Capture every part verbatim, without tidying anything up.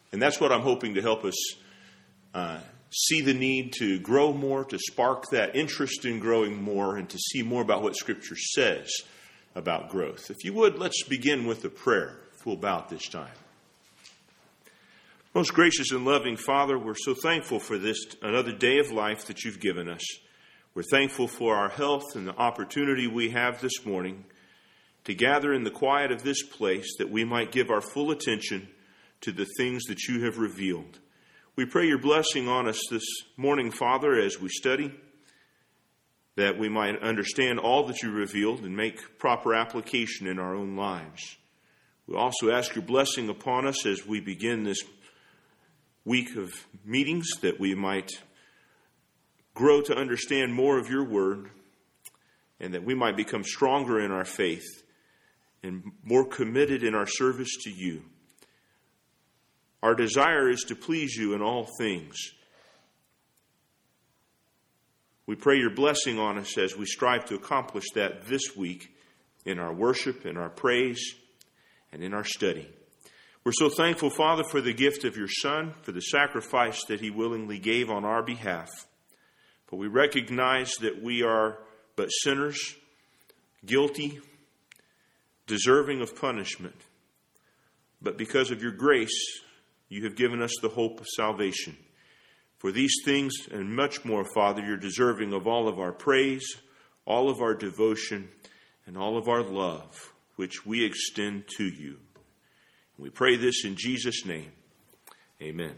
And that's what I'm hoping to help us uh, see the need to grow more, to spark that interest in growing more, and to see more about what Scripture says about growth. If you would, let's begin with a prayer. If we'll bow at this time. Most gracious and loving Father, we're so thankful for this another day of life that you've given us. We're thankful for our health and the opportunity we have this morning to gather in the quiet of this place that we might give our full attention to the things that you have revealed. We pray your blessing on us this morning, Father, as we study, that we might understand all that you revealed and make proper application in our own lives. We also ask your blessing upon us as we begin this week of meetings, that we might grow to understand more of your word, and that we might become stronger in our faith and more committed in our service to you. Our desire is to please you in all things. We pray your blessing on us as we strive to accomplish that this week in our worship, in our praise, and in our study. We're so thankful, Father, for the gift of your Son, for the sacrifice that he willingly gave on our behalf. But we recognize that we are but sinners, guilty, deserving of punishment. But because of your grace, you have given us the hope of salvation. For these things and much more, Father, you're deserving of all of our praise, all of our devotion, and all of our love, which we extend to you. We pray this in Jesus' name. Amen.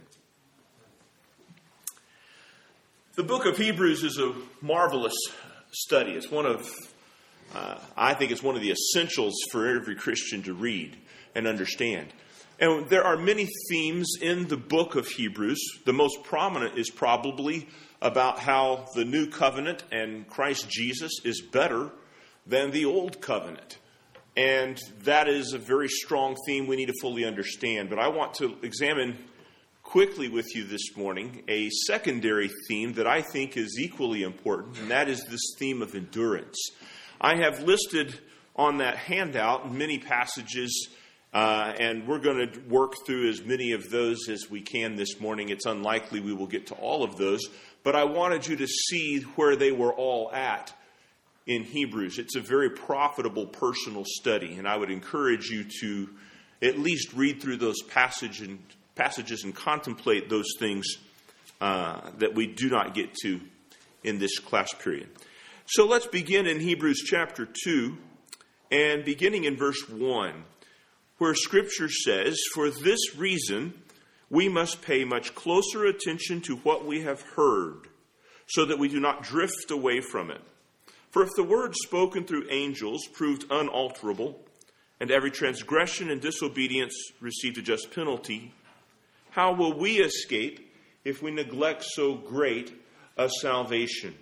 The book of Hebrews is a marvelous study. It's one of, uh, I think it's one of the essentials for every Christian to read and understand. And there are many themes in the book of Hebrews. The most prominent is probably about how the new covenant and Christ Jesus is better than the old covenant. And that is a very strong theme we need to fully understand. But I want to examine quickly with you this morning a secondary theme that I think is equally important, and that is this theme of endurance. I have listed on that handout many passages, uh, and we're going to work through as many of those as we can this morning. It's unlikely we will get to all of those, but I wanted you to see where they were all at in Hebrews. It's a very profitable personal study, and I would encourage you to at least read through those passage and, passages and contemplate those things uh, that we do not get to in this class period. So let's begin in Hebrews chapter two, and beginning in verse one, where Scripture says, "For this reason we must pay much closer attention to what we have heard, so that we do not drift away from it. For if the word spoken through angels proved unalterable, and every transgression and disobedience received a just penalty, how will we escape if we neglect so great a salvation?"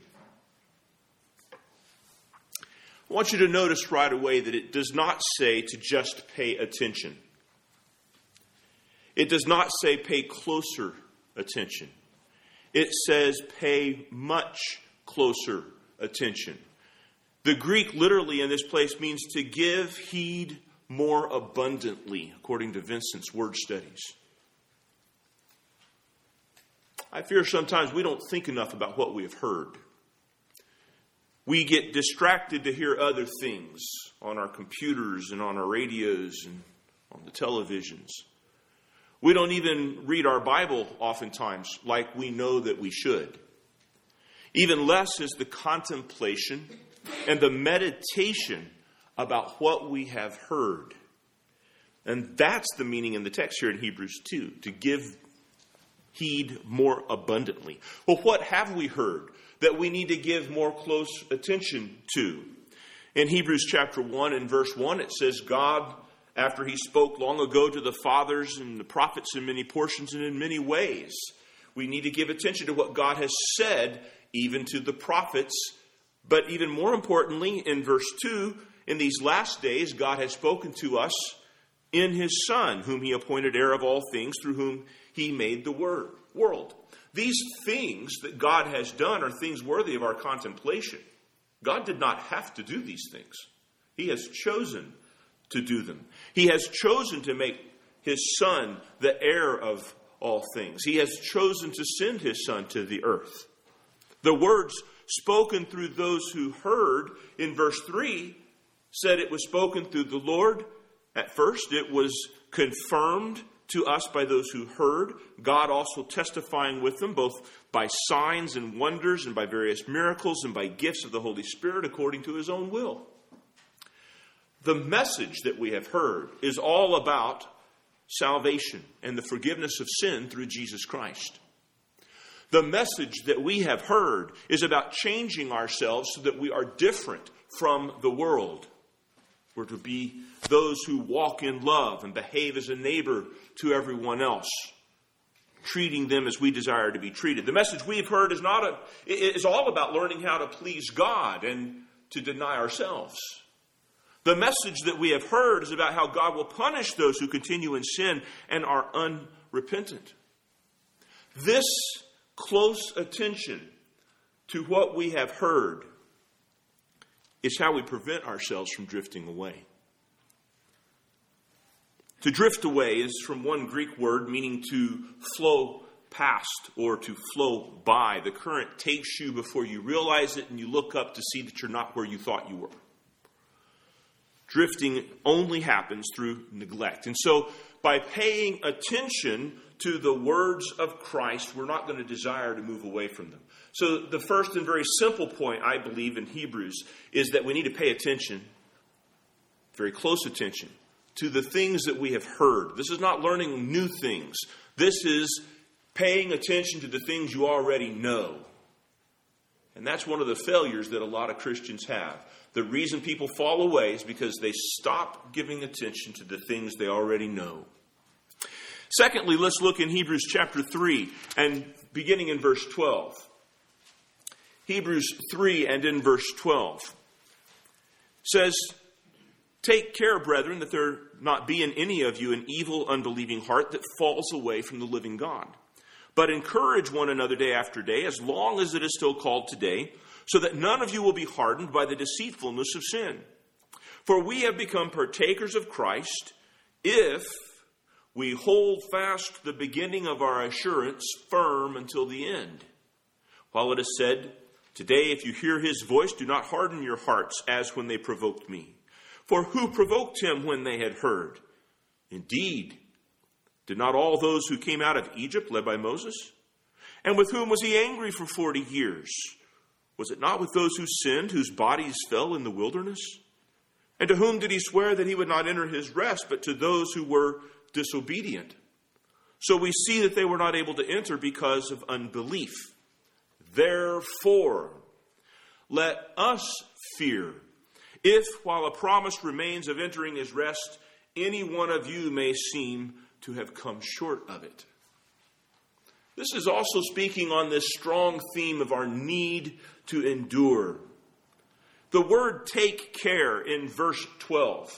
I want you to notice right away that it does not say to just pay attention. It does not say pay closer attention. It says pay much closer attention. The Greek literally in this place means to give heed more abundantly, according to Vincent's word studies. I fear sometimes we don't think enough about what we have heard. We get distracted to hear other things on our computers and on our radios and on the televisions. We don't even read our Bible oftentimes like we know that we should. Even less is the contemplation and the meditation about what we have heard. And that's the meaning in the text here in Hebrews two, to give heed more abundantly. Well, what have we heard that we need to give more close attention to? In Hebrews chapter one and verse one, it says, God, after he spoke long ago to the fathers and the prophets in many portions and in many ways, we need to give attention to what God has said, even to the prophets. But even more importantly, in verse two, in these last days, God has spoken to us in his Son, whom he appointed heir of all things, through whom he made the word, world. These things that God has done are things worthy of our contemplation. God did not have to do these things. He has chosen to do them. He has chosen to make his Son the heir of all things. He has chosen to send his Son to the earth. The words spoken through those who heard in verse three said it was spoken through the Lord. At first, it was confirmed to us by those who heard, God also testifying with them, both by signs and wonders and by various miracles and by gifts of the Holy Spirit according to his own will. The message that we have heard is all about salvation and the forgiveness of sin through Jesus Christ. The message that we have heard is about changing ourselves so that we are different from the world. We're to be those who walk in love and behave as a neighbor to everyone else, treating them as we desire to be treated. The message we've heard is not a, is all about learning how to please God and to deny ourselves. The message that we have heard is about how God will punish those who continue in sin and are unrepentant. This close attention to what we have heard is how we prevent ourselves from drifting away. To drift away is from one Greek word meaning to flow past or to flow by. The current takes you before you realize it, and you look up to see that you're not where you thought you were. Drifting only happens through neglect. And so by paying attention to the words of Christ, we're not going to desire to move away from them. So the first and very simple point, I believe, in Hebrews is that we need to pay attention, very close attention, to the things that we have heard. This is not learning new things. This is paying attention to the things you already know. And that's one of the failures that a lot of Christians have. The reason people fall away is because they stop giving attention to the things they already know. Secondly, let's look in Hebrews chapter three and beginning in verse twelve. Hebrews three and in verse twelve says, "Take care, brethren, that there not be in any of you an evil, unbelieving heart that falls away from the living God. But encourage one another day after day, as long as it is still called today, so that none of you will be hardened by the deceitfulness of sin. For we have become partakers of Christ if we hold fast the beginning of our assurance firm until the end. While it is said, today if you hear his voice, do not harden your hearts as when they provoked me. For who provoked him when they had heard? Indeed, did not all those who came out of Egypt led by Moses? And with whom was he angry for forty years? Was it not with those who sinned, whose bodies fell in the wilderness? And to whom did he swear that he would not enter his rest, but to those who were disobedient? So we see that they were not able to enter because of unbelief. Therefore, let us fear, if while a promise remains of entering his rest, any one of you may seem to have come short of it." This is also speaking on this strong theme of our need to endure. The word "take care" in verse twelve,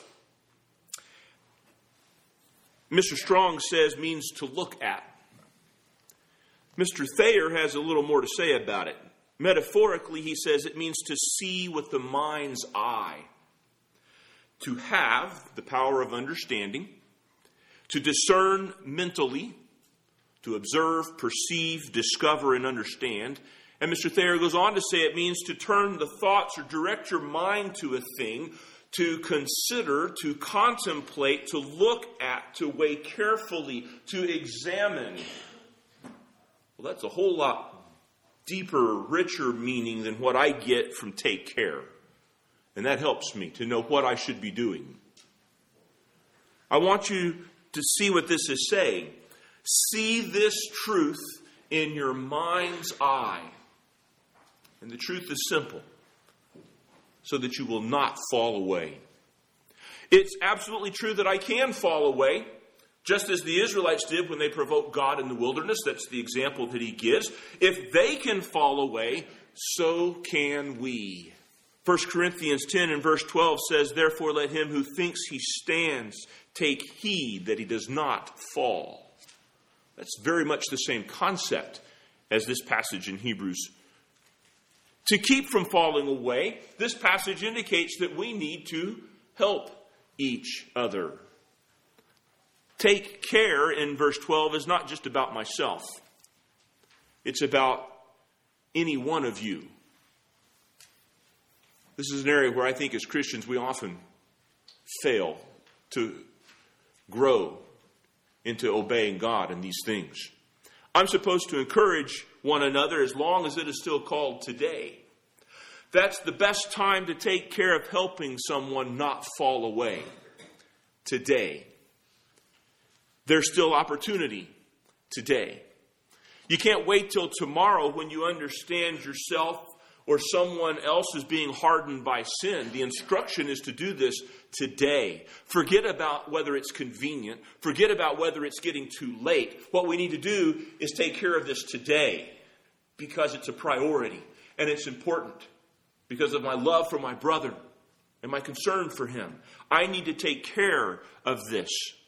Mister Strong says means to look at. Mister Thayer has a little more to say about it. Metaphorically, he says it means to see with the mind's eye, to have the power of understanding, to discern mentally, to observe, perceive, discover, and understand. And Mister Thayer goes on to say it means to turn the thoughts or direct your mind to a thing, to consider, to contemplate, to look at, to weigh carefully, to examine. Well, that's a whole lot deeper, richer meaning than what I get from take care. And that helps me to know what I should be doing. I want you to see what this is saying. See this truth in your mind's eye. And the truth is simple, so that you will not fall away. It's absolutely true that I can fall away, just as the Israelites did when they provoked God in the wilderness. That's the example that he gives. If they can fall away, so can we. First Corinthians ten and verse twelve says, "Therefore let him who thinks he stands take heed that he does not fall." That's very much the same concept as this passage in Hebrews. To keep from falling away, this passage indicates that we need to help each other. take care in verse twelve is not just about myself. It's about any one of you. This is an area where I think as Christians we often fail to grow into obeying God in these things. I'm supposed to encourage one another as long as it is still called today. That's the best time to take care of helping someone not fall away. Today. There's still opportunity today. You can't wait till tomorrow when you understand yourself or someone else is being hardened by sin. The instruction is to do this today. Forget about whether it's convenient. Forget about whether it's getting too late. What we need to do is take care of this today because it's a priority and it's important because of my love for my brother and my concern for him. I need to take care of this.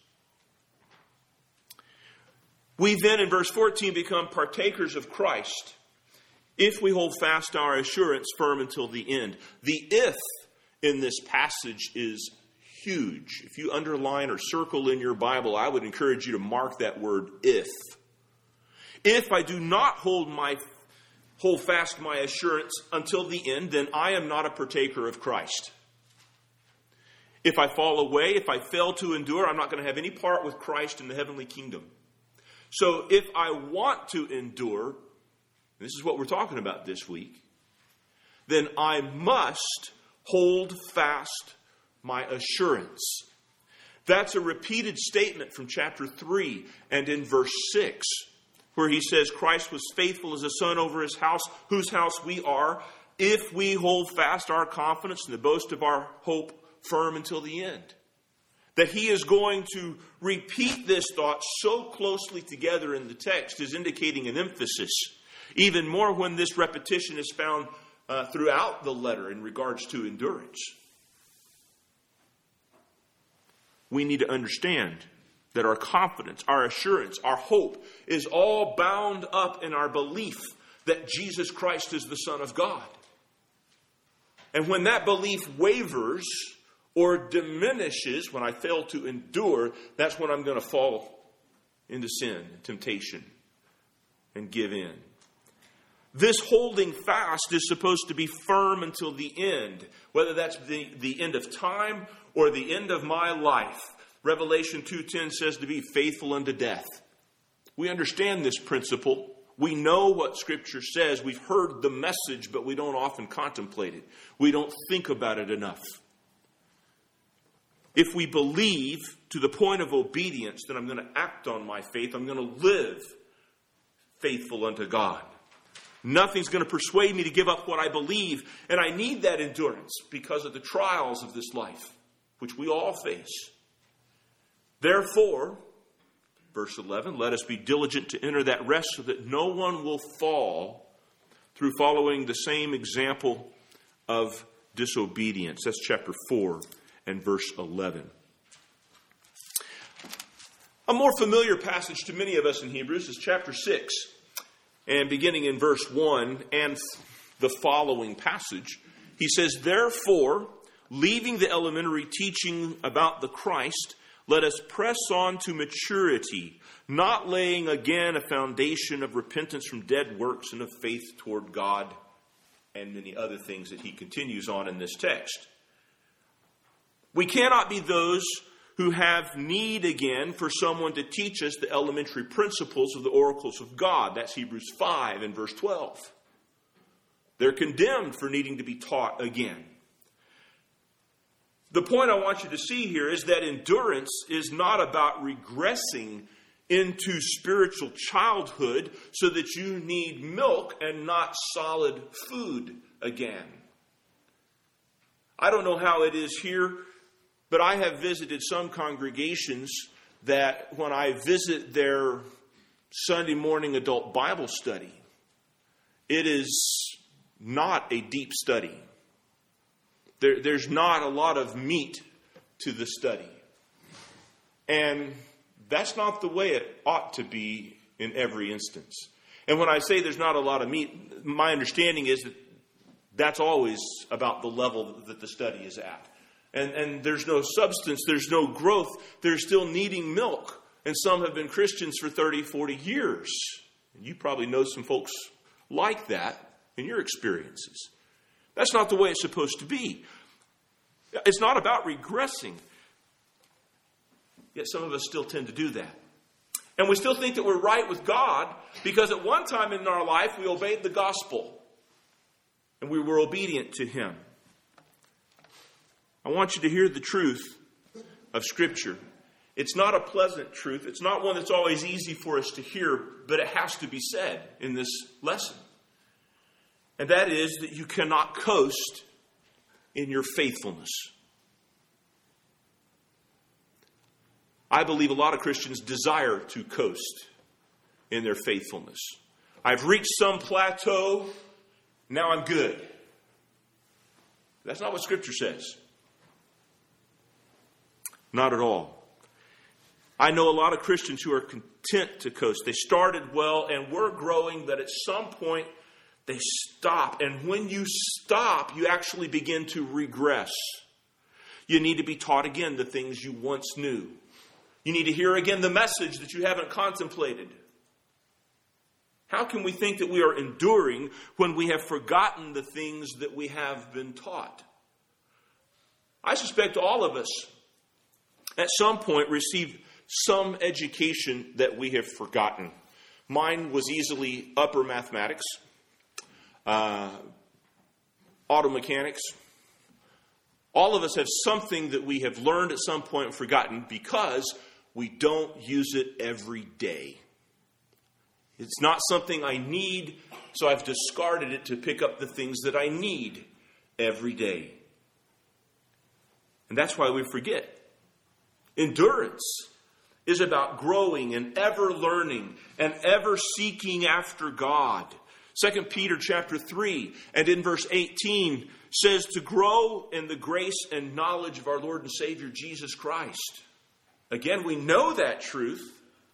We then, in verse fourteen, become partakers of Christ if we hold fast our assurance firm until the end. The if in this passage is huge. If you underline or circle in your Bible, I would encourage you to mark that word if. If I do not hold my hold fast my assurance until the end, then I am not a partaker of Christ. If I fall away, if I fail to endure, I'm not going to have any part with Christ in the heavenly kingdom. So if I want to endure, this is what we're talking about this week, then I must hold fast my assurance. That's a repeated statement from chapter three and in verse six, where he says Christ was faithful as a son over his house, whose house we are, if we hold fast our confidence and the boast of our hope firm until the end. That he is going to repeat this thought so closely together in the text is indicating an emphasis. Even more when this repetition is found uh, throughout the letter in regards to endurance. We need to understand that our confidence, our assurance, our hope is all bound up in our belief that Jesus Christ is the Son of God. And when that belief wavers or diminishes, when I fail to endure, that's when I'm going to fall into sin, temptation, and give in. This holding fast is supposed to be firm until the end, whether that's the, the end of time or the end of my life. Revelation two ten says to be faithful unto death. We understand this principle. We know what Scripture says. We've heard the message, but we don't often contemplate it. We don't think about it enough. If we believe to the point of obedience, then I'm going to act on my faith. I'm going to live faithful unto God. Nothing's going to persuade me to give up what I believe. And I need that endurance because of the trials of this life, which we all face. Therefore, verse eleven, let us be diligent to enter that rest so that no one will fall through following the same example of disobedience. That's chapter four and verse eleven. A more familiar passage to many of us in Hebrews is chapter six. And beginning in verse one and the following passage, he says, therefore, leaving the elementary teaching about the Christ, let us press on to maturity, not laying again a foundation of repentance from dead works and of faith toward God, and many other things that he continues on in this text. We cannot be those who have need again for someone to teach us the elementary principles of the oracles of God. That's Hebrews five and verse twelve. They're condemned for needing to be taught again. The point I want you to see here is that endurance is not about regressing into spiritual childhood so that you need milk and not solid food again. I don't know how it is here, but I have visited some congregations that when I visit their Sunday morning adult Bible study, it is not a deep study. There, there's not a lot of meat to the study. And that's not the way it ought to be in every instance. And when I say there's not a lot of meat, my understanding is that that's always about the level that the study is at. And, and there's no substance, there's no growth, they're still needing milk and some have been Christians for thirty, forty years. And you probably know some folks like that in your experiences. That's not the way it's supposed to be. It's not about regressing. Yet some of us still tend to do that. And we still think that we're right with God because at one time in our life we obeyed the gospel and we were obedient to Him. I want you to hear the truth of Scripture. It's not a pleasant truth. It's not one that's always easy for us to hear, but it has to be said in this lesson. And that is that you cannot coast in your faithfulness. I believe a lot of Christians desire to coast in their faithfulness. I've reached some plateau, now I'm good. That's not what Scripture says. Not at all. I know a lot of Christians who are content to coast. They started well and were growing, but at some point they stop. And when you stop, you actually begin to regress. You need to be taught again the things you once knew. You need to hear again the message that you haven't contemplated. How can we think that we are enduring when we have forgotten the things that we have been taught? I suspect all of us at some point received some education that we have forgotten. Mine was easily upper mathematics, uh, auto mechanics. All of us have something that we have learned at some point and forgotten because we don't use it every day. It's not something I need, so I've discarded it to pick up the things that I need every day. And that's why we forget. Endurance is about growing and ever learning and ever seeking after God. Second Peter chapter three and in verse eighteen says to grow in the grace and knowledge of our Lord and Savior Jesus Christ. Again, we know that truth,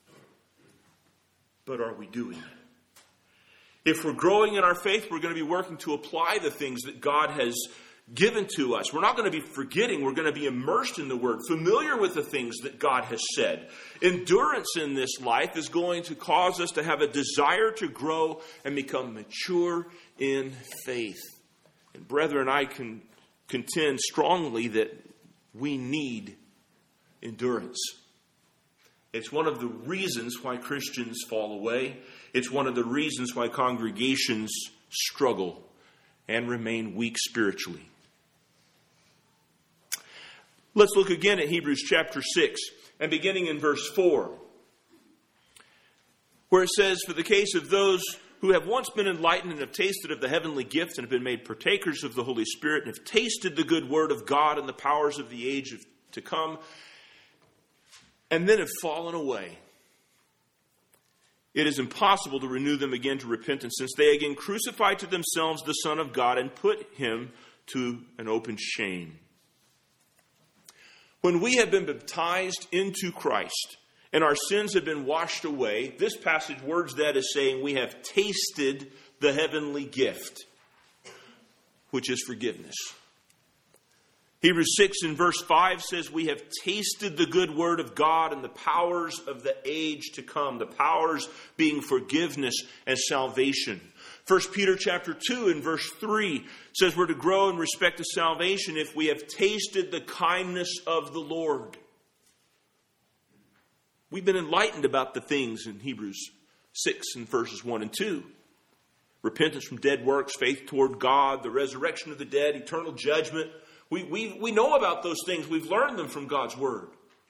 but are we doing it? If we're growing in our faith, we're going to be working to apply the things that God has given to us. We're not going to be forgetting. We're going to be immersed in the Word, familiar with the things that God has said. Endurance in this life is going to cause us to have a desire to grow and become mature in faith. And brethren, I can contend strongly that we need endurance. It's one of the reasons why Christians fall away. It's one of the reasons why congregations struggle and remain weak spiritually. Let's look again at Hebrews chapter six and beginning in verse four, where it says, "For the case of those who have once been enlightened and have tasted of the heavenly gift and have been made partakers of the Holy Spirit and have tasted the good word of God and the powers of the age of, to come, and then have fallen away. It is impossible to renew them again to repentance, since they again crucified to themselves the Son of God and put him to an open shame." When we have been baptized into Christ and our sins have been washed away, this passage words that as saying we have tasted the heavenly gift, which is forgiveness. Hebrews six and verse five says we have tasted the good word of God and the powers of the age to come. The powers being forgiveness and salvation. First Peter chapter two and verse three says we're to grow in respect to salvation if we have tasted the kindness of the Lord. We've been enlightened about the things in Hebrews six and verses one and two. Repentance from dead works, faith toward God, the resurrection of the dead, eternal judgment. We, we, we know about those things. We've learned them from God's Word.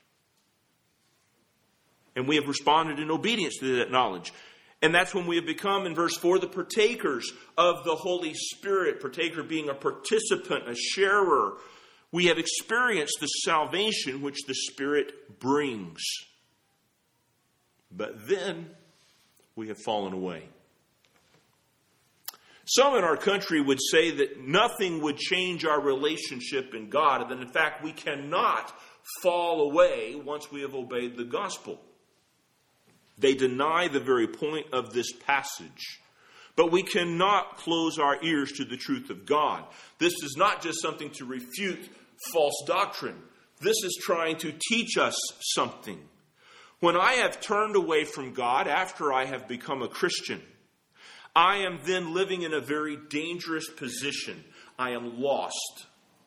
And we have responded in obedience to that knowledge. And that's when we have become, in verse four, the partakers of the Holy Spirit. Partaker being a participant, a sharer. We have experienced the salvation which the Spirit brings. But then we have fallen away. Some in our country would say that nothing would change our relationship in God, and that in fact we cannot fall away once we have obeyed the gospel. They deny the very point of this passage. But we cannot close our ears to the truth of God. This is not just something to refute false doctrine. This is trying to teach us something. When I have turned away from God after I have become a Christian, I am then living in a very dangerous position. I am lost.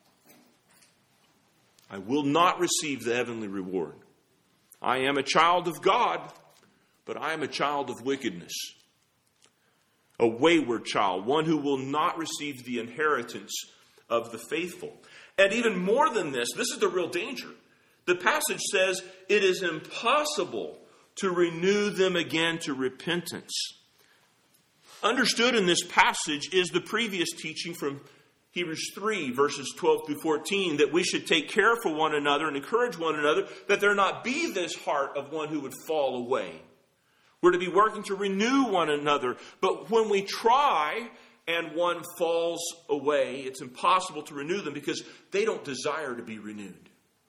I will not receive the heavenly reward. I am a child of God, but I am a child of wickedness. A wayward child, one who will not receive the inheritance of the faithful. And even more than this, this is the real danger. The passage says it is impossible to renew them again to repentance. Understood in this passage is the previous teaching from Hebrews three, verses twelve through fourteen, that we should take care for one another and encourage one another, that there not be this heart of one who would fall away. We're to be working to renew one another. But when we try and one falls away, it's impossible to renew them because they don't desire to be renewed.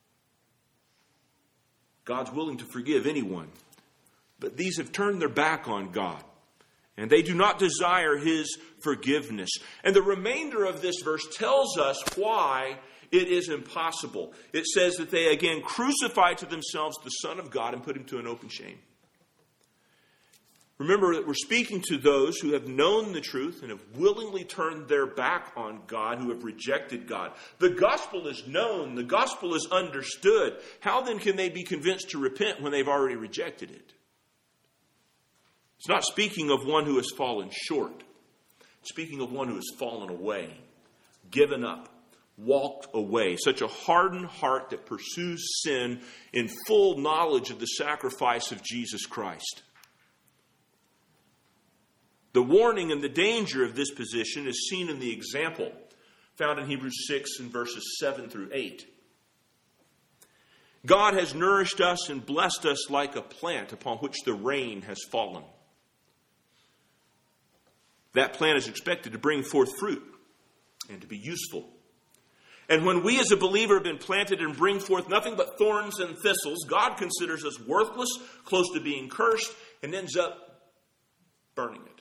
God's willing to forgive anyone, but these have turned their back on God, and they do not desire His forgiveness. And the remainder of this verse tells us why it is impossible. It says that they again crucified to themselves the Son of God and put Him to an open shame. Remember that we're speaking to those who have known the truth and have willingly turned their back on God, who have rejected God. The gospel is known. The gospel is understood. How then can they be convinced to repent when they've already rejected it? It's not speaking of one who has fallen short. It's speaking of one who has fallen away, given up, walked away. Such a hardened heart that pursues sin in full knowledge of the sacrifice of Jesus Christ. The warning and the danger of this position is seen in the example found in Hebrews six and verses seven through eight. God has nourished us and blessed us like a plant upon which the rain has fallen. That plant is expected to bring forth fruit and to be useful. And when we as a believer have been planted and bring forth nothing but thorns and thistles, God considers us worthless, close to being cursed, and ends up burning it.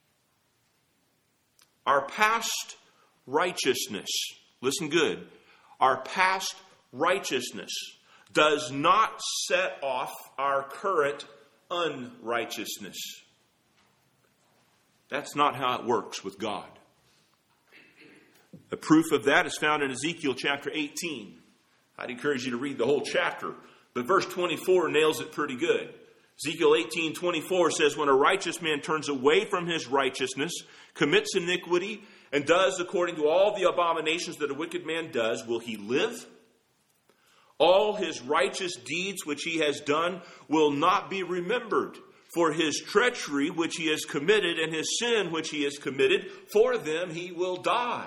Our past righteousness, listen good, our past righteousness does not set off our current unrighteousness. That's not how it works with God. The proof of that is found in Ezekiel chapter eighteen. I'd encourage you to read the whole chapter, but verse twenty-four nails it pretty good. Ezekiel eighteen twenty-four says, when a righteous man turns away from his righteousness, commits iniquity, and does according to all the abominations that a wicked man does, will he live? All his righteous deeds which he has done will not be remembered. For his treachery which he has committed and his sin which he has committed, for them he will die.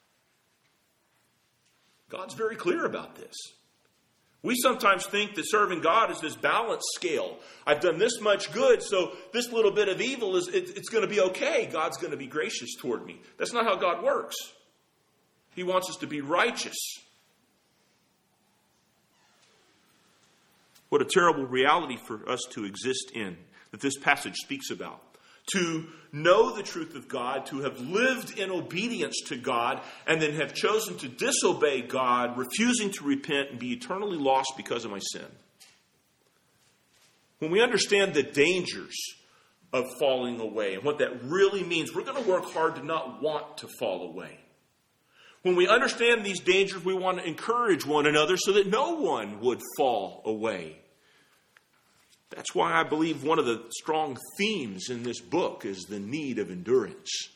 God's very clear about this. We sometimes think that serving God is this balanced scale. I've done this much good, so this little bit of evil, is it, it's going to be okay. God's going to be gracious toward me. That's not how God works. He wants us to be righteous. What a terrible reality for us to exist in, that this passage speaks about. To know the truth of God, to have lived in obedience to God, and then have chosen to disobey God, refusing to repent and be eternally lost because of my sin. When we understand the dangers of falling away and what that really means, we're going to work hard to not want to fall away. When we understand these dangers, we want to encourage one another so that no one would fall away. That's why I believe one of the strong themes in this book is the need of endurance.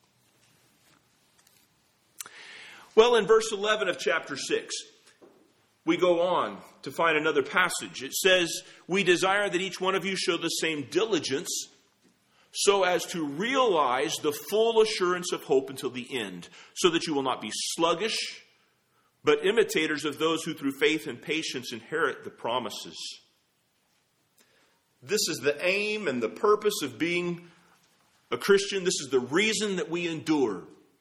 Well, in verse eleven of chapter six, we go on to find another passage. It says, we desire that each one of you show the same diligence so as to realize the full assurance of hope until the end, so that you will not be sluggish, but imitators of those who through faith and patience inherit the promises. This is the aim and the purpose of being a Christian. This is the reason that we endure,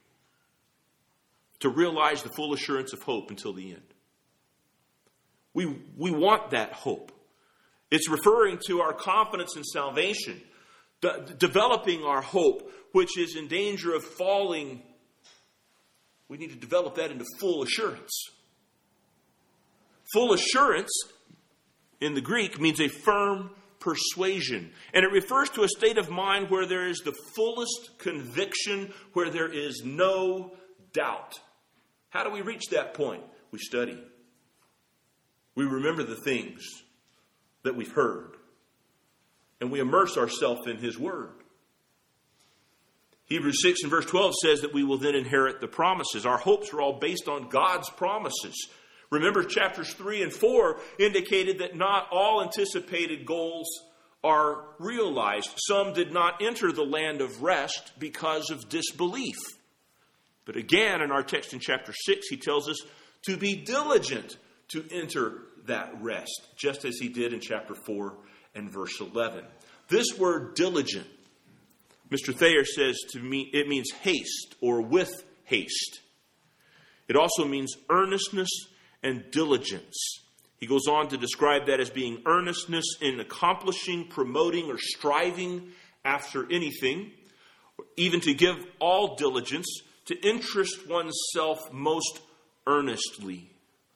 to realize the full assurance of hope until the end. We, we want that hope. It's referring to our confidence in salvation, de- developing our hope, which is in danger of falling. We need to develop that into full assurance. Full assurance in the Greek means a firm persuasion. And it refers to a state of mind where there is the fullest conviction, where there is no doubt. How do we reach that point? We study. We remember the things that we've heard. And we immerse ourselves in His Word. Hebrews six and verse twelve says that we will then inherit the promises. Our hopes are all based on God's promises. Remember, chapters three and four indicated that not all anticipated goals are realized. Some did not enter the land of rest because of disbelief. But again, in our text in chapter six, he tells us to be diligent to enter that rest, just as he did in chapter four and verse eleven. This word diligent, Mister Thayer says to me, it means haste or with haste. It also means earnestness and diligence. He goes on to describe that as being earnestness in accomplishing, promoting, or striving after anything, even to give all diligence, to interest oneself most earnestly.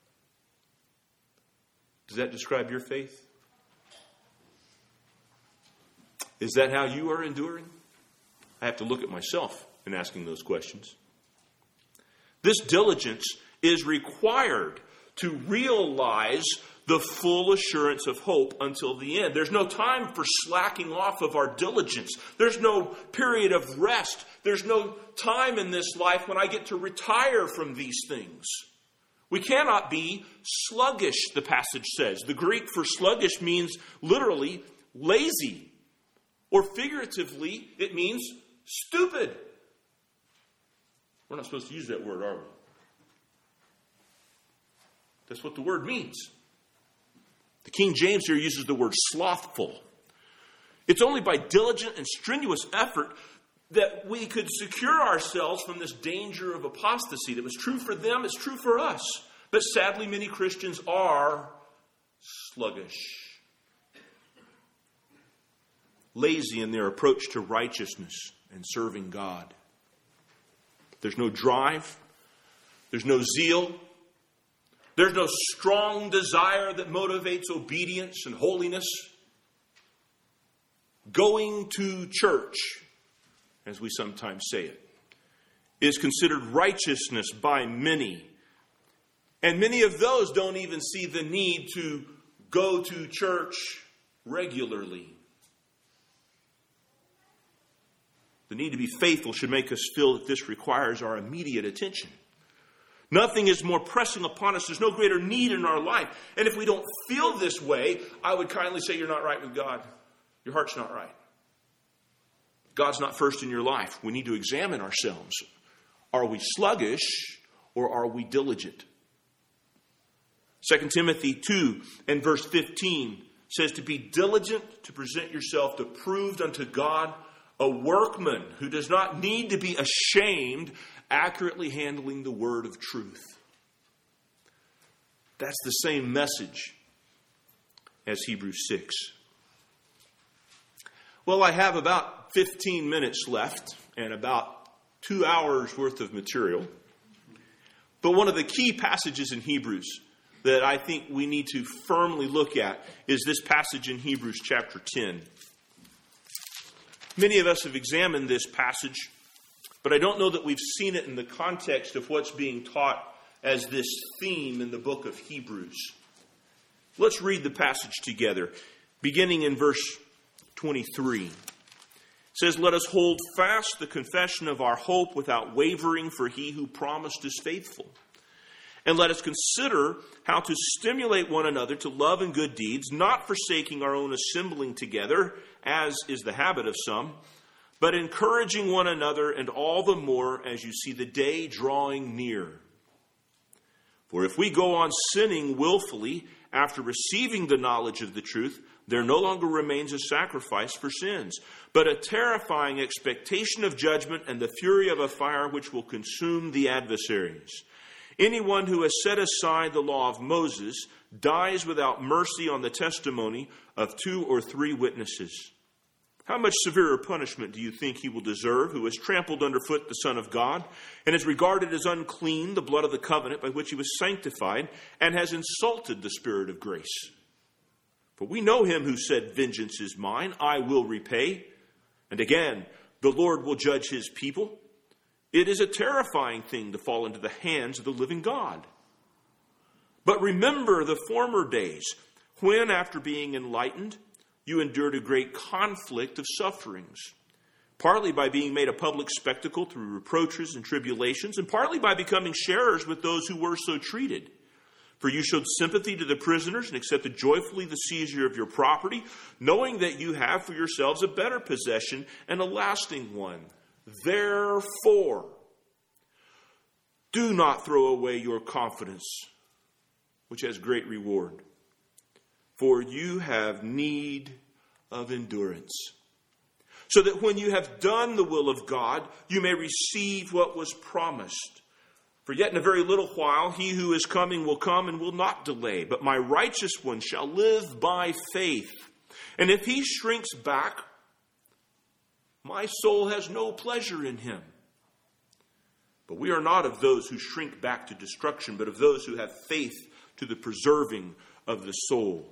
Does that describe your faith? Is that how you are enduring? I have to look at myself in asking those questions. This diligence is required to realize the full assurance of hope until the end. There's no time for slacking off of our diligence. There's no period of rest. There's no time in this life when I get to retire from these things. We cannot be sluggish, the passage says. The Greek for sluggish means literally lazy. Or figuratively, it means stupid. We're not supposed to use that word, are we? That's what the word means. The King James here uses the word slothful. It's only by diligent and strenuous effort that we could secure ourselves from this danger of apostasy. That was true for them, it's true for us. But sadly, many Christians are sluggish, lazy in their approach to righteousness and serving God. There's no drive. There's no zeal. There's no strong desire that motivates obedience and holiness. Going to church, as we sometimes say it, is considered righteousness by many. And many of those don't even see the need to go to church regularly. The need to be faithful should make us feel that this requires our immediate attention. Nothing is more pressing upon us. There's no greater need in our life. And if we don't feel this way, I would kindly say you're not right with God. Your heart's not right. God's not first in your life. We need to examine ourselves. Are we sluggish or are we diligent? Second Timothy two and verse fifteen says to be diligent to present yourself approved unto God, a workman who does not need to be ashamed, accurately handling the word of truth. That's the same message as Hebrews six. Well, I have about fifteen minutes left and about two hours worth of material. But one of the key passages in Hebrews that I think we need to firmly look at is this passage in Hebrews chapter ten. Many of us have examined this passage, but I don't know that we've seen it in the context of what's being taught as this theme in the book of Hebrews. Let's read the passage together, beginning in verse twenty-three. It says, "Let us hold fast the confession of our hope without wavering, for he who promised is faithful. And let us consider how to stimulate one another to love and good deeds, not forsaking our own assembling together, as is the habit of some, but encouraging one another, and all the more as you see the day drawing near. For if we go on sinning willfully after receiving the knowledge of the truth, there no longer remains a sacrifice for sins, but a terrifying expectation of judgment and the fury of a fire which will consume the adversaries. Anyone who has set aside the law of Moses dies without mercy on the testimony of two or three witnesses. How much severer punishment do you think he will deserve who has trampled underfoot the Son of God and has regarded as unclean the blood of the covenant by which he was sanctified and has insulted the Spirit of grace? For we know him who said, vengeance is mine, I will repay. And again, the Lord will judge his people. It is a terrifying thing to fall into the hands of the living God. But remember the former days, when after being enlightened, you endured a great conflict of sufferings, partly by being made a public spectacle through reproaches and tribulations, and partly by becoming sharers with those who were so treated. For you showed sympathy to the prisoners and accepted joyfully the seizure of your property, knowing that you have for yourselves a better possession and a lasting one. Therefore, do not throw away your confidence, which has great reward. For you have need of endurance, so that when you have done the will of God, you may receive what was promised. For yet in a very little while, he who is coming will come and will not delay. But my righteous one shall live by faith. And if he shrinks back, my soul has no pleasure in him. But we are not of those who shrink back to destruction, but of those who have faith to the preserving of the soul.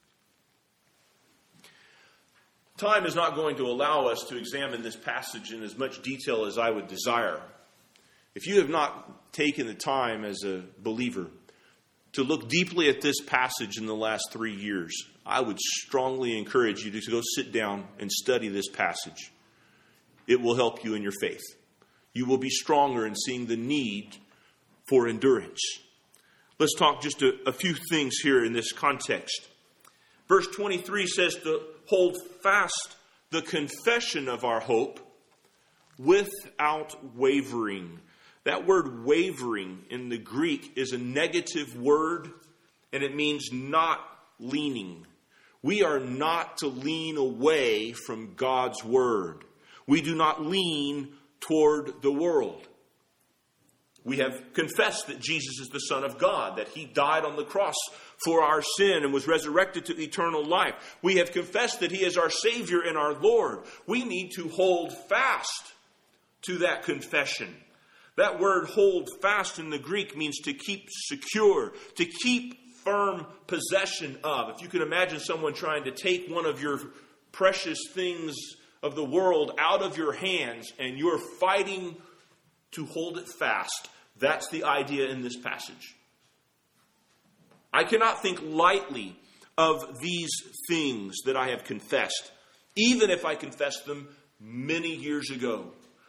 Time is not going to allow us to examine this passage in as much detail as I would desire. If you have not taken the time as a believer to look deeply at this passage in the last three years, I would strongly encourage you to go sit down and study this passage. It will help you in your faith. You will be stronger in seeing the need for endurance. Let's talk just a, a few things here in this context. Verse twenty-three says to hold fast the confession of our hope without wavering. That word wavering in the Greek is a negative word, and it means not leaning. We are not to lean away from God's word. We do not lean toward the world. We have confessed that Jesus is the Son of God, that he died on the cross for our sin and was resurrected to eternal life. We have confessed that he is our Savior and our Lord. We need to hold fast to that confession. That word hold fast in the Greek means to keep secure, to keep firm possession of. If you can imagine someone trying to take one of your precious things of the world out of your hands and you're fighting to hold it fast, that's the idea in this passage. I cannot think lightly of these things that I have confessed, even if I confessed them many years ago.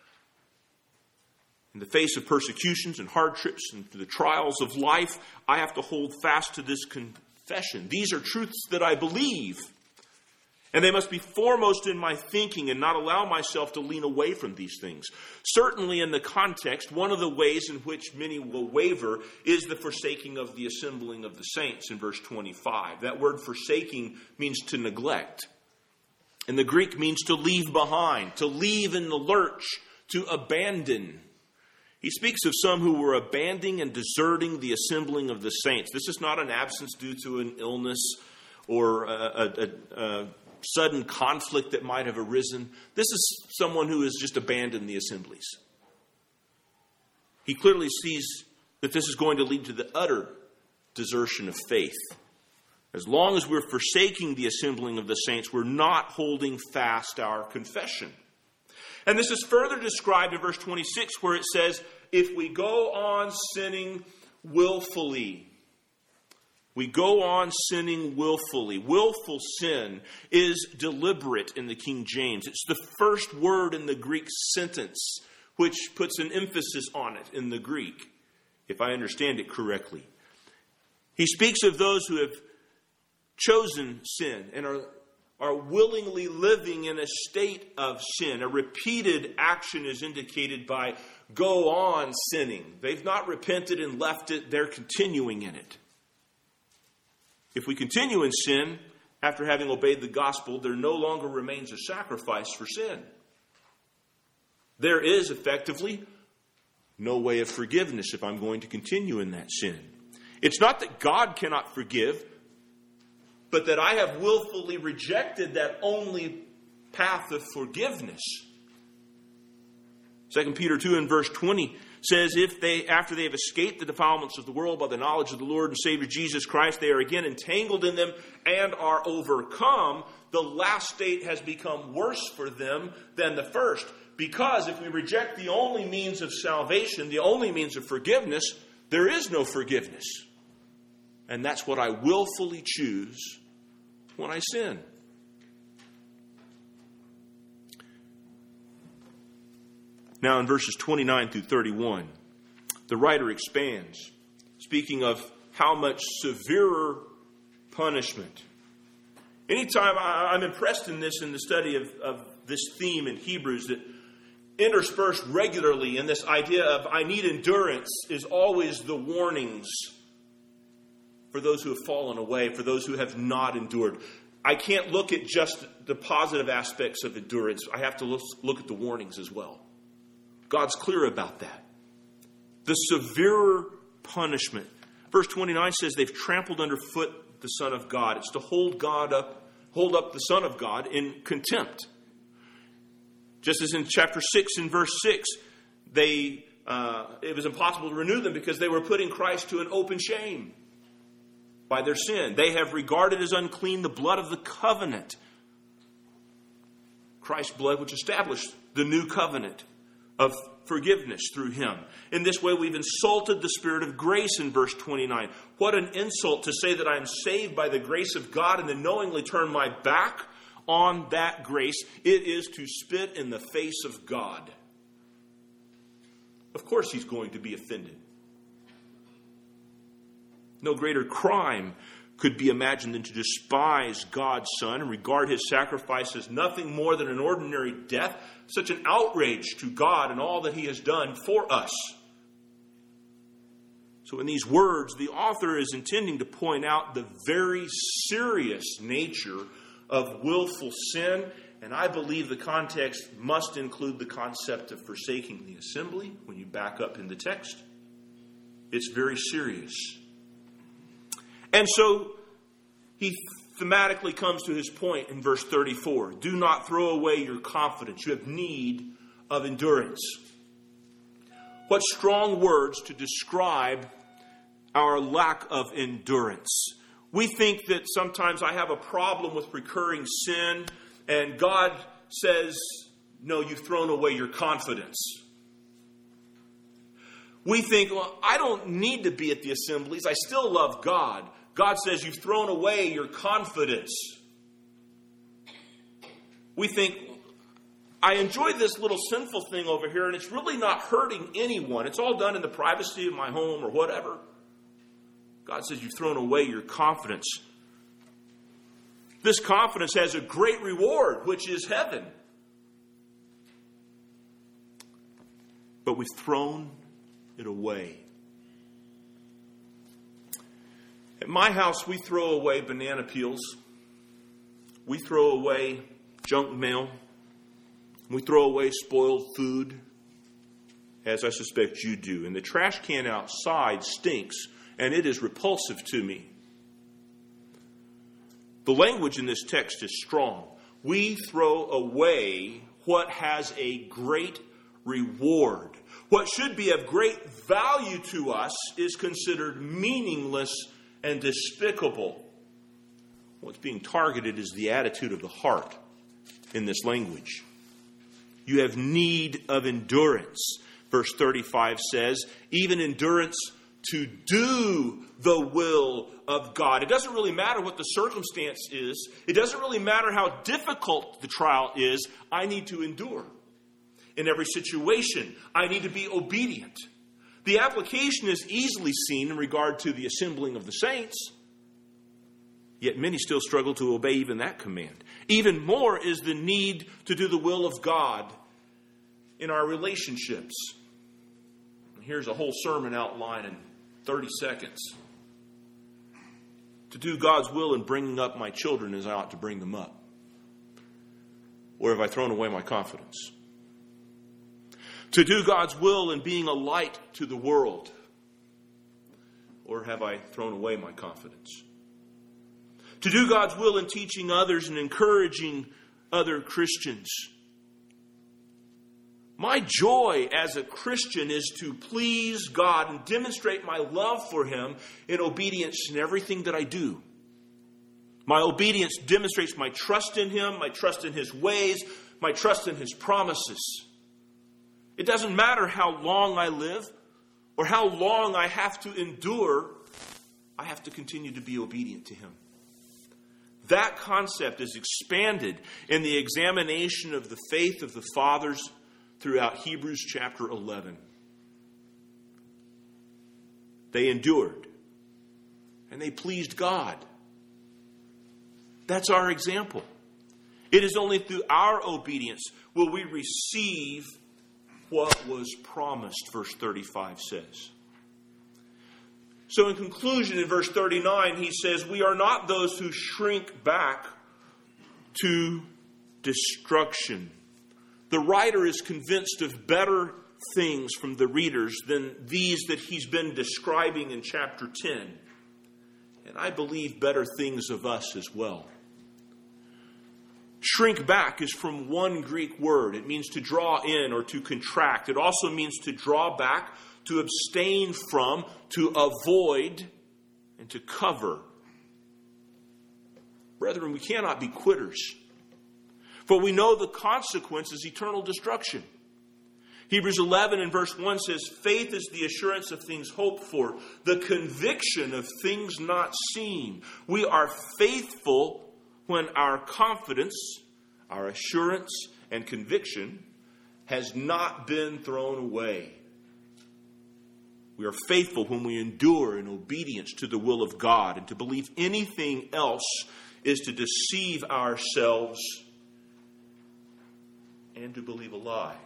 In the face of persecutions and hardships and the trials of life, I have to hold fast to this confession. These are truths that I believe. And they must be foremost in my thinking and not allow myself to lean away from these things. Certainly in the context, one of the ways in which many will waver is the forsaking of the assembling of the saints in verse twenty-five. That word forsaking means to neglect. And the Greek means to leave behind, to leave in the lurch, to abandon. He speaks of some who were abandoning and deserting the assembling of the saints. This is not an absence due to an illness or a, a, a, a sudden conflict that might have arisen. This is someone who has just abandoned the assemblies. He clearly sees that this is going to lead to the utter desertion of faith. As long as we're forsaking the assembling of the saints, we're not holding fast our confession. And this is further described in verse twenty-six, where it says, if we go on sinning willfully, we go on sinning willfully. Willful sin is deliberate in the King James. It's the first word in the Greek sentence, which puts an emphasis on it in the Greek, if I understand it correctly. He speaks of those who have chosen sin and are are willingly living in a state of sin. A repeated action is indicated by go on sinning. They've not repented and left it. They're continuing in it. If we continue in sin after having obeyed the gospel, there no longer remains a sacrifice for sin. There is effectively no way of forgiveness if I'm going to continue in that sin. It's not that God cannot forgive, but that I have willfully rejected that only path of forgiveness. Second Peter two and verse twenty says, if they, after they have escaped the defilements of the world by the knowledge of the Lord and Savior Jesus Christ, they are again entangled in them and are overcome, the last state has become worse for them than the first. Because if we reject the only means of salvation, the only means of forgiveness, there is no forgiveness. And that's what I willfully choose when I sin. Now in verses twenty-nine through thirty-one, the writer expands, speaking of how much severer punishment. Anytime I, I'm impressed in this, in the study of, of this theme in Hebrews, that interspersed regularly in this idea of I need endurance is always the warnings for those who have fallen away, for those who have not endured. I can't look at just the positive aspects of endurance. I have to look, look at the warnings as well. God's clear about that. The severer punishment. Verse twenty-nine says they've trampled underfoot the Son of God. It's to hold God up, hold up the Son of God in contempt. Just as in chapter six and verse six, they uh, it was impossible to renew them because they were putting Christ to an open shame by their sin. They have regarded as unclean the blood of the covenant. Christ's blood, which established the new covenant of forgiveness through him. In this way, we've insulted the Spirit of grace in verse twenty-nine. What an insult to say that I am saved by the grace of God and then knowingly turn my back on that grace. It is to spit in the face of God. Of course he's going to be offended. No greater crime could be imagined than to despise God's Son and regard his sacrifice as nothing more than an ordinary death. Such an outrage to God and all that he has done for us. So in these words, the author is intending to point out the very serious nature of willful sin. And I believe the context must include the concept of forsaking the assembly. When you back up in the text, it's very serious. And so he thematically comes to his point in verse thirty-four. Do not throw away your confidence. You have need of endurance. What strong words to describe our lack of endurance. We think that sometimes I have a problem with recurring sin, and God says, no, you've thrown away your confidence. We think, well, I don't need to be at the assemblies. I still love God. God says, you've thrown away your confidence. We think, I enjoy this little sinful thing over here, and it's really not hurting anyone. It's all done in the privacy of my home or whatever. God says, you've thrown away your confidence. This confidence has a great reward, which is heaven. But we've thrown it away. At my house, we throw away banana peels. We throw away junk mail. We throw away spoiled food, as I suspect you do. And the trash can outside stinks, and it is repulsive to me. The language in this text is strong. We throw away what has a great reward. What should be of great value to us is considered meaningless and despicable. What's being targeted is the attitude of the heart in this language. You have need of endurance. Verse thirty-five says, even endurance to do the will of God. It doesn't really matter what the circumstance is. It doesn't really matter how difficult the trial is. I need to endure. In every situation, I need to be obedient. The application is easily seen in regard to the assembling of the saints. Yet many still struggle to obey even that command. Even more is the need to do the will of God in our relationships. Here's a whole sermon outline in thirty seconds. To do God's will in bringing up my children as I ought to bring them up. Or have I thrown away my confidence? To do God's will in being a light to the world. Or have I thrown away my confidence? To do God's will in teaching others and encouraging other Christians. My joy as a Christian is to please God and demonstrate my love for Him in obedience in everything that I do. My obedience demonstrates my trust in Him, my trust in His ways, my trust in His promises. It doesn't matter how long I live or how long I have to endure, I have to continue to be obedient to Him. That concept is expanded in the examination of the faith of the fathers throughout Hebrews chapter eleven. They endured, and they pleased God. That's our example. It is only through our obedience will we receive what was promised, verse thirty-five says. So in conclusion, in verse thirty-nine, he says, we are not those who shrink back to destruction. The writer is convinced of better things from the readers than these that he's been describing in chapter ten. And I believe better things of us as well. Shrink back is from one Greek word. It means to draw in or to contract. It also means to draw back, to abstain from, to avoid, and to cover. Brethren, we cannot be quitters. For we know the consequence is eternal destruction. Hebrews eleven and verse one says, faith is the assurance of things hoped for, the conviction of things not seen. We are faithful when our confidence, our assurance, and conviction has not been thrown away. We are faithful when we endure in obedience to the will of God, and to believe anything else is to deceive ourselves and to believe a lie.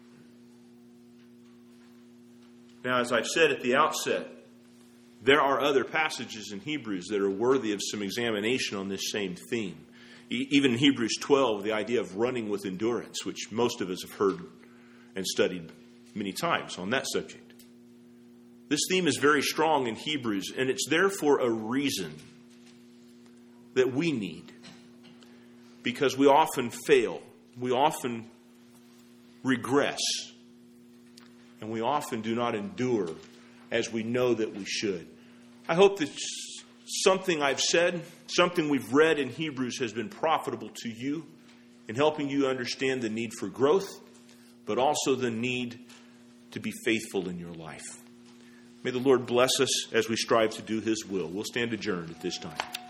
Now, as I've said at the outset, there are other passages in Hebrews that are worthy of some examination on this same theme. E- even in Hebrews twelve, the idea of running with endurance, which most of us have heard and studied many times on that subject. This theme is very strong in Hebrews, and it's there for a reason that we need. Because we often fail. We often regress. And we often do not endure as we know that we should. I hope that something I've said, something we've read in Hebrews has been profitable to you in helping you understand the need for growth, but also the need to be faithful in your life. May the Lord bless us as we strive to do His will. We'll stand adjourned at this time.